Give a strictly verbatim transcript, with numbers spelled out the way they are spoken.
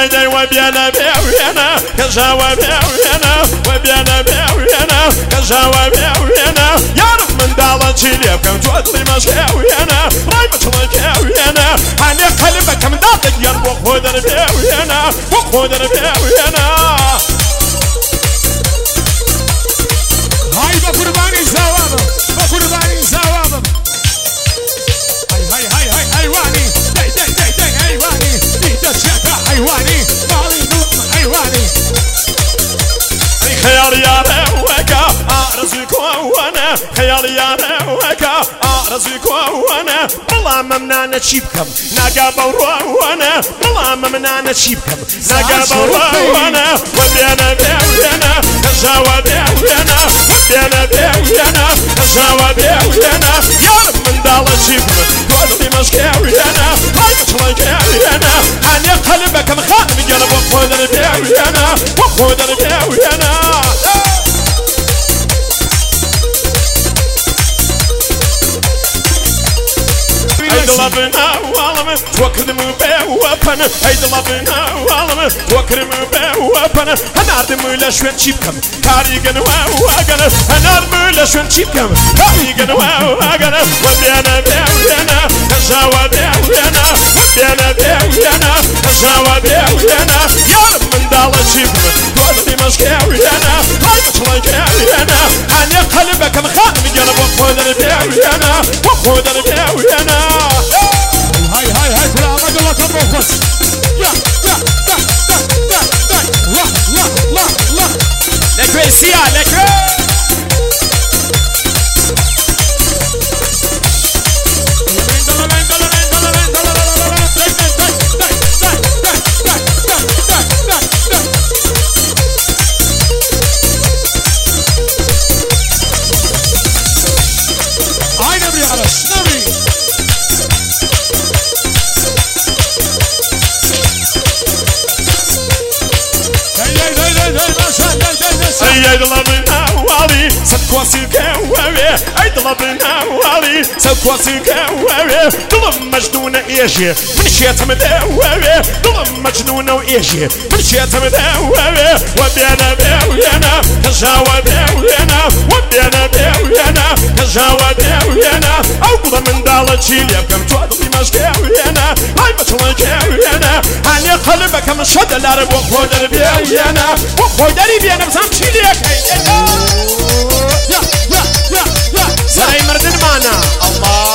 داي داي وبيانا بيوينا كجاوا بيوينا وبيانا بيوينا كجاوا بيوينا يا رب من دالتي ليب كم تودري مشاوينا راي بتلك يوينا هاني قلبك من دالك يربو خودر بيوينا وخودر بيوينا هاي بقرباني زوابا بقرباني زوابا هاي هاي هاي حيواني داي داي داي داي حيواني دي دشيكا حيواني مالي نوم حيواني خيال يا روكا ارزق وانا خيال يا روكا ارزق وانا والله ممنا نشيبكم ناقا وانا والله ممنا نشيبكم ناقا وانا ودينا بيوينا كجاوا بيوينا ودينا بيوينا كجاوا بيوينا يا رب من دالتيكم تودري مشكاوينا هاي بتلك يوينا هاني قلبك مخانم قلب وخودر بيوينا وخودر بيوينا هيد لبنا والم توكرم بوابن هيد لبنا والم توكرم بوابن هنار دمولا شوين تشيبكم كاريغن واغن هنار مولا شوين تشيبكم كاريغن واغن ودينا بيوينا كجاوا بيوينا ودينا بيوينا كجاوا بيوينا يا رب من دالتيكم تودري مشكاوينا هاي بتلك يوينا هاني قلبك مخانم قلب وخودر بيوينا وخودر بيوينا هاي هاي هاي كل عمد الله كبوكس يا يا يا يا يا يا لا لا لا لا لكوي سيا لكوي هاي نبي على نبي ايد لبنا والي سكواسي كواري ايد لبنا والي سكواسي كواري ظلم مجنون ايجي من شيت مدواري ظلم مجنون وايجي من شيت مدواري ودينا بيوينا كجاوا بيوينا ودينا بيوينا كجاوا بيوينا اوقظ من دالتي ليبكم تودري مشكاوينا هاي بتلك يوينا هاني قلبك مشد الارب وخودر بيوينا وخودر بينا بسامشي ليك يا يا يا يا سراي مردن معنا الله